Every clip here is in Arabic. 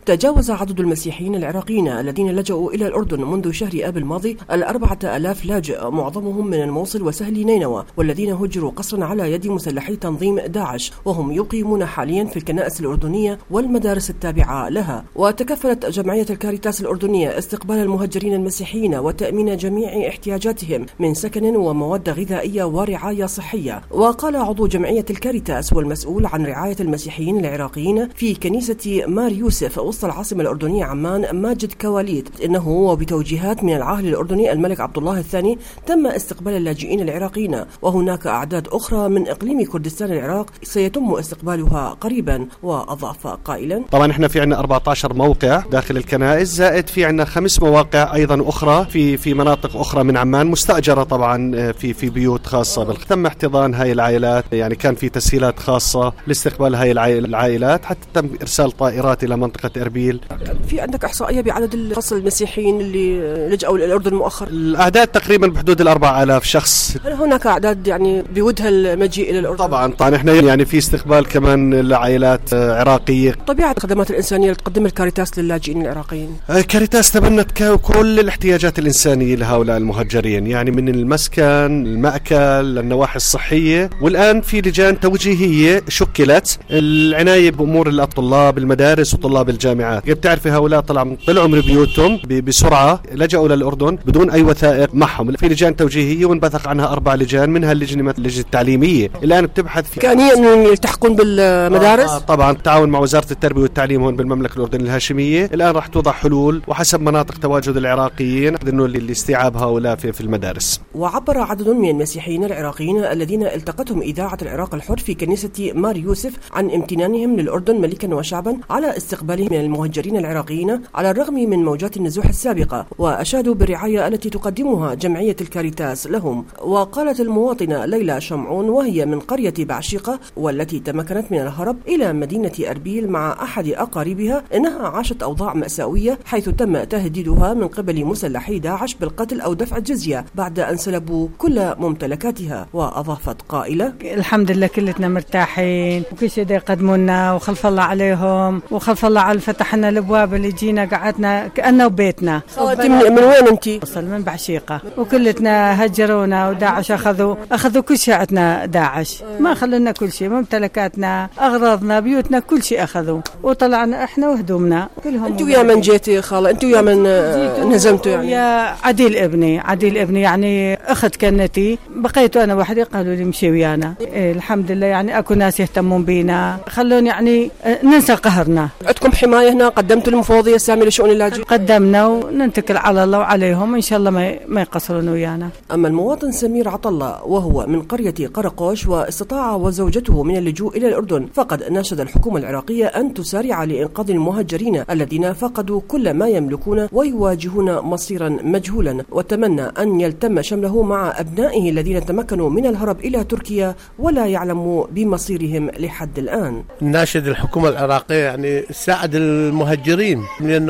تجاوز عدد المسيحيين العراقيين الذين لجأوا إلى الأردن منذ شهر آب الماضي 4000 لاجئ، معظمهم من الموصل وسهل نينوى، والذين هجروا قسرا على يد مسلحي تنظيم داعش، وهم يقيمون حاليا في الكنائس الأردنية والمدارس التابعة لها. وتكفلت جمعية الكاريتاس الأردنية استقبال المهجرين المسيحيين وتأمين جميع احتياجاتهم من سكن ومواد غذائية ورعاية صحية. وقال عضو جمعية الكاريتاس والمسؤول عن رعاية المسيحيين العراقيين في كنيسة مار يوسف وسط العاصمة الأردنية عمان ماجد كواليد إنه وبتوجيهات من العاهل الأردني الملك عبد الله الثاني تم استقبال اللاجئين العراقيين، وهناك أعداد أخرى من إقليم كردستان العراق سيتم استقبالها قريبا. وأضاف قائلا: طبعا احنا في عندنا 14 موقع داخل الكنائس، زائد في عندنا 5 مواقع أيضا أخرى في مناطق أخرى من عمان مستأجرة طبعا في بيوت خاصة. تم احتضان هاي العائلات، يعني كان في تسهيلات خاصة لاستقبال هاي العائلات، حتى تم إرسال طائرات إلى منطقة إربيل. في عندك إحصائية بعدد الخاص المسيحيين اللي لجأوا إلى الأردن مؤخرا؟ الأعداد تقريبا بحدود 4000 شخص. هل هناك أعداد يعني بودها المجيء إلى الأردن؟ طبعا احنا يعني في استقبال كمان لعائلات عراقية. طبيعة الخدمات الإنسانية اللي تقدمها الكاريتاس للاجئين العراقيين؟ كاريتاس تبنت كل الاحتياجات الإنسانية لهؤلاء المهجرين، يعني من المسكن، المأكل، النواحي الصحية، والآن في لجان توجيهية شكلت العناية بأمور الطلاب المدارس وطلاب الجامعات. بتعرفي هؤلاء طلعوا من بيوتهم بسرعة، لجأوا للأردن بدون أي وثائق معهم. في لجان توجيهية وانبثق عنها 4 لجان، منها اللجنة التعليمية الآن بتبحث في كانية أن يلتحقون بالمدارس. طبعا بالتعاون مع وزارة التربية والتعليم هون بالمملكة الأردنية الهاشمية. الآن راح توضع حلول وحسب مناطق تواجد العراقيين إنه لاستيعاب هؤلاء في المدارس. وعبر عدد من المسيحيين العراقيين الذين التقتهم إذاعة العراق الحر في كنيسة مار يوسف عن امتنانهم للأردن ملكا وشعبا على استقبالهم من المهجرين العراقيين على الرغم من موجات النزوح السابقة، وأشادوا بالرعاية التي تقدمها جمعية الكاريتاس لهم. وقالت المواطنة ليلى شمعون وهي من قرية بعشيقة والتي تمكنت من الهرب إلى مدينة أربيل مع أحد أقاربها إنها عاشت أوضاع مأساوية، حيث تم تهديدها من قبل مسلحي داعش بالقتل أو دفع الجزية بعد أن سلبوا كل ممتلكاتها. وأضافت قائلة: الحمد لله كلتنا مرتاحين وكل شيء يقدموا لنا، وخلف الله عليهم وخلف الله على فتح لنا الابواب اللي جينا قعدنا كأنه بيتنا. انت من وين انت؟ وصل من بعشيقة، وكلتنا هجرونا وداعش اخذوا كل شيء عندنا. داعش ما خلونا كل شيء، ممتلكاتنا، اغراضنا، بيوتنا، كل شيء اخذوا، وطلعنا احنا وهدومنا كلهم. انت ويا من جيتي خاله؟ انت ويا من نهزمتوا؟ يعني يا عديل ابني يعني اخذ كنتي، بقيت انا وحدي، قالوا لي مشي ويانا. الحمد لله يعني اكو ناس يهتمون بينا، خلوني يعني ننسى قهرنا. عندكم حماية هنا؟ قدمتوا المفوضية السامية لشؤون اللاجئين؟ قدمنا وننتكل على الله وعليهم، إن شاء الله ما يقصرون ويانا. أما المواطن سمير عطلة وهو من قرية قرقوش واستطاع وزوجته من اللجوء إلى الأردن، فقد ناشد الحكومة العراقية أن تسارع لإنقاذ المهجرين الذين فقدوا كل ما يملكون ويواجهون مصيرا مجهولا، وتمنى أن يلتم شمله مع أبنائه الذين تمكنوا من الهرب إلى تركيا ولا يعلموا بمصيرهم لحد الآن. ناشد الحكومة العراقية يعني تساعد المهجرين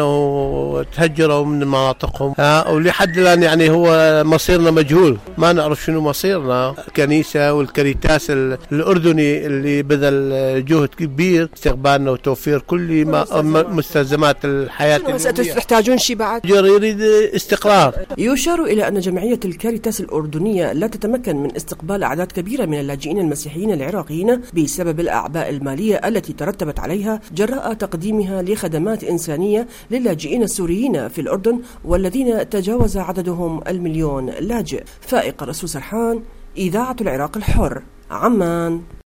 لأنه تهجروا من مناطقهم، ولحد الآن يعني هو مصيرنا مجهول، ما نعرف شنو مصيرنا. الكنيسة والكاريتاس الأردني اللي بذل جهد كبير استقبالنا وتوفير كل مستلزمات الحياة. تحتاجون شيء بعد؟ يريد استقرار. يشار إلى أن جمعية الكاريتاس الأردنية لا تتمكن من استقبال أعداد كبيرة من اللاجئين المسيحيين العراقيين بسبب الأعباء المالية التي ترتبت عليها جراء تقديمها لخدمات إنسانية للاجئين السوريين في الأردن والذين تجاوز عددهم 1,000,000 لاجئ. فائق رسول سرحان، إذاعة العراق الحر، عمان.